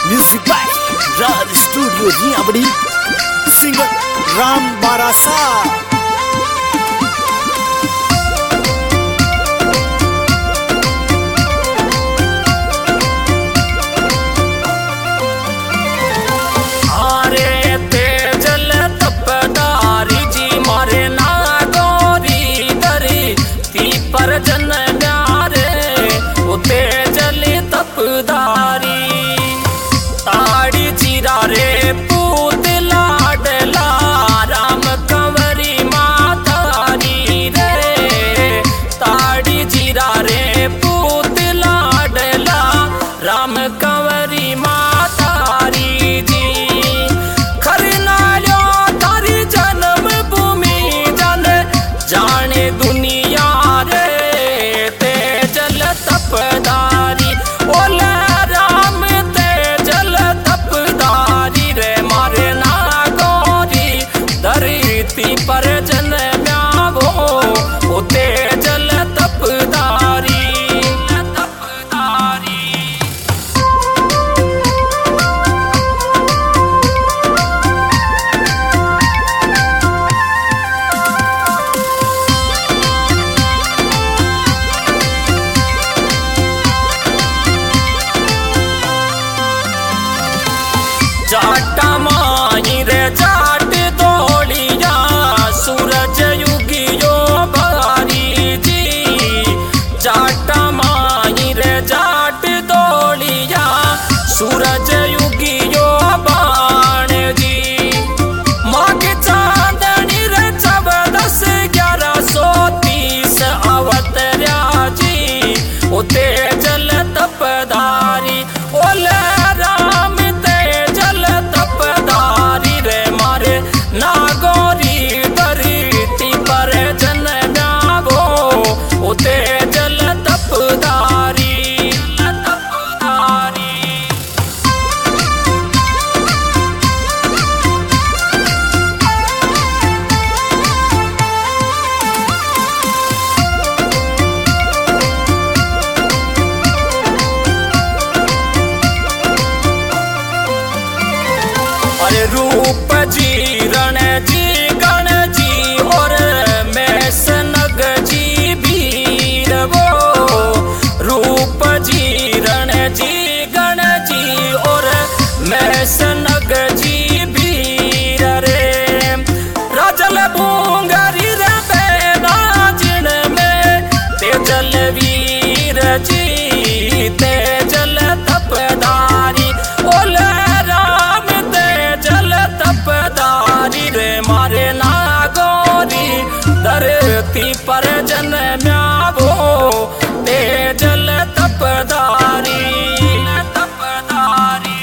Music by Raj studio Riyabari, singer Ram Barasa. ताड़ी जीरा रे पूत लाडला राम कंवरी मातारी रे, ताड़ी जीरा रे पूत लाडला राम कंवरी मातारी जी। खरनालो तारी जन्म भूमि जन जाने दुनिया रे, ते जल तपदारी ओले पर जन्म्यावो उते जल तपदारी तपदारी। जाटा माही रे जाट दौड़िया सूरज युगियो बारी जी। जाटा माही रे जाट दौड़िया सूरज युगियो बाण जी। माँ के चांदनी रे 14,1130 अवतर्या जी, उते जल तपदारी ओले राम ते जल तपदारी रे मारे नागोरी धरती पर जन्म्यावो उते जल तपदारी तपदारी। अरे रूप जी रण जी गण जी और मैस नग जी वीर वो। रूप जी रण जी गण जी और मैस नग जी वीर रे। राजल भूंगरी रे बेना जिण में तेजल वीर जी, तेजल तपदारी ओले तपदारी रे मारे नागोरी धरती पर जन्म्यावो ते जल तपदारी तपदारी।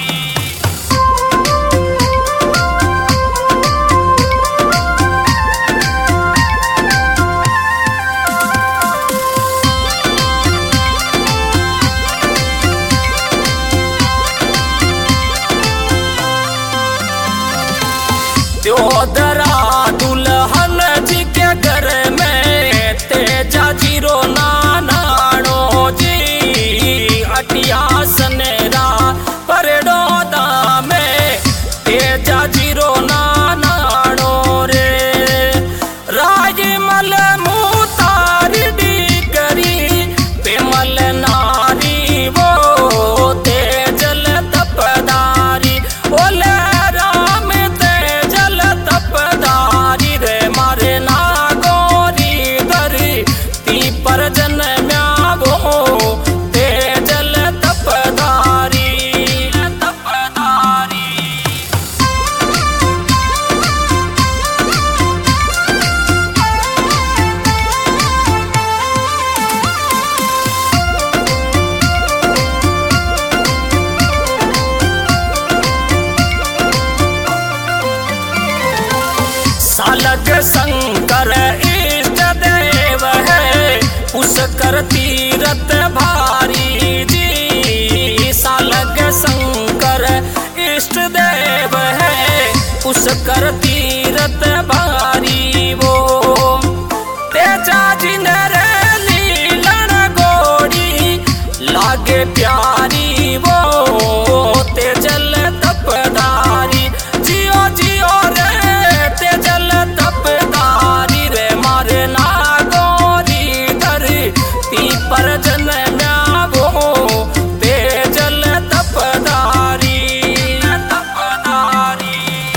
त्योदरा दुल्हन जी के घर में तेजा जीरो नानाणो जी। अटिया सनेरा परडोदा में तेजा जीरो नानाणो रे। राजमल मुतारी डीकरी पेमल नारी वो तेजल तपदारी ओले तपदारी रे मारे नागोरी धरती पर जन्म्यावो ते जल तपदारी तपदारी। सालग शंकर इष्ट देव है पुष्कर तीरथ भारी जी। सालग शंकर इष्ट देव है पुष्कर तीरथ भारी वो। तेजा जिन रे लीलन गोड़ी लागे प्यारी वो तेजल तपदारी। जियो जियो रे तेजल तपदारी रे मारे नागोरी धरती पर जन्म्या वो तेजल तपदारी तपदारी।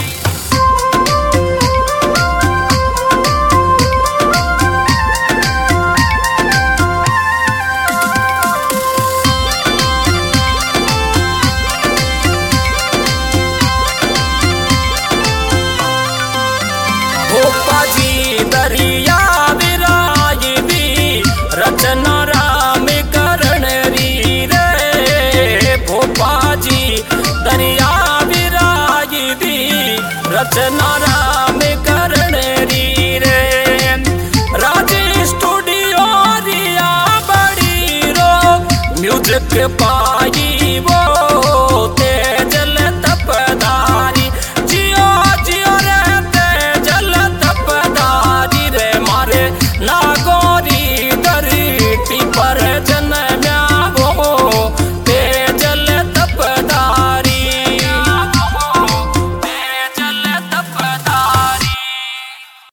भोपाजी दरिया विराई भी रचना राम करण री रे। भोपाजी दरिया विराई भी रचना राम करण री रे। राज स्टूडियो रिया बड़ी रो म्यूजिक पाई वो